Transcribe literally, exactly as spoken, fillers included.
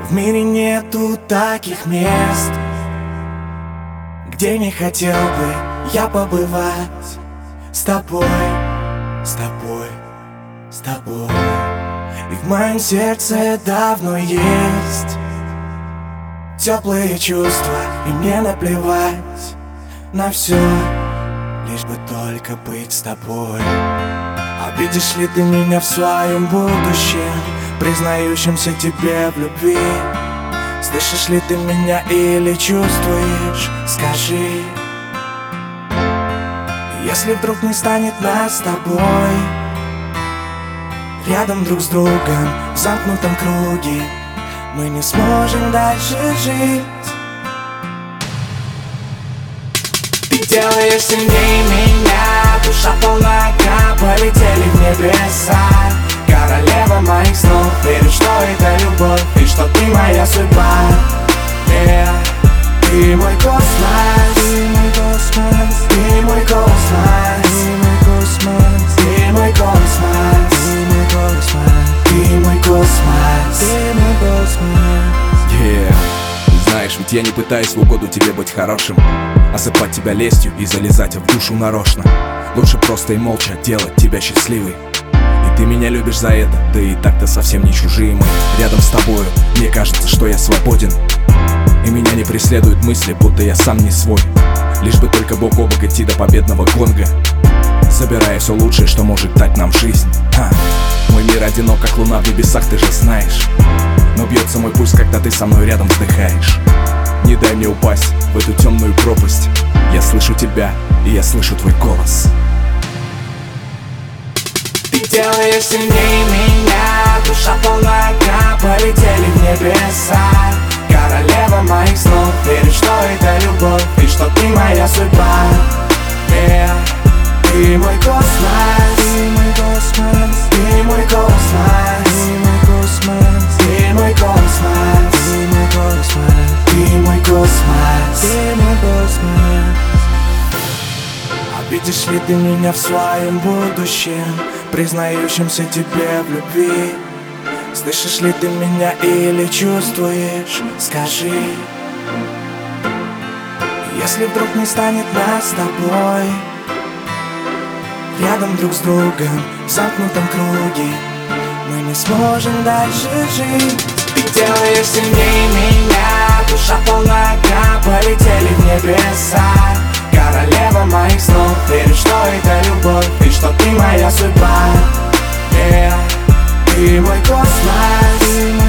В мире нету таких мест, где не хотел бы я побывать. С тобой, с тобой, с тобой. И в моем сердце давно есть теплые чувства, и мне наплевать на все, лишь бы только быть с тобой. Обидишь ли ты меня в своем будущем, признающимся тебе в любви? Слышишь ли ты меня или чувствуешь? Скажи. Если вдруг не станет нас с тобой рядом друг с другом, в замкнутом круге, мы не сможем дальше жить. Ты делаешь сильнее меня, душа полна огня, полетели в небеса. Королева моих снов, верю, что это любовь, и что ты моя судьба. Yeah. Ты мой космос, ты мой космос, ты мой космос, ты мой космос, ты мой космос, ты мой космос, ты мой космос. Yeah. Знаешь, ведь я не пытаюсь в угоду тебе быть хорошим, осыпать тебя лестью и залезать в душу нарочно. Лучше просто и молча делать тебя счастливой. И ты меня любишь за это, да и так-то совсем не чужие мы. Рядом с тобою мне кажется, что я свободен, и меня не преследуют мысли, будто я сам не свой. Лишь бы только бок о бок идти до победного гонга, собирая все лучшее, что может дать нам жизнь. Ха. Мой мир одинок, как луна в небесах, ты же знаешь. Но бьется мой пульс, когда ты со мной рядом вздыхаешь. Не дай мне упасть в эту темную пропасть. Я слышу тебя, и я слышу твой голос. Ты делаешь сильнее меня, душа полна огня, полетели в небеса. Королева моих снов, верю, что это любовь, и что ты моя судьба. Yeah. Ты мой космос, ты мой космос, ты мой космос, ты мой космос, ты мой космос, ты мой космос, ты мой космос. Обидишь ли ты меня в своем будущем, признающимся тебе в любви? Слышишь ли ты меня или чувствуешь? Скажи. Если вдруг не станет нас с тобой рядом друг с другом, в замкнутом круге, мы не сможем дальше жить. Ты делаешь сильнее меня, душа полна огня, полетели в небеса. Королева моих снов, верю, что это любовь, и что ты моя судьба. Yeah. Ты мой космос, ты мой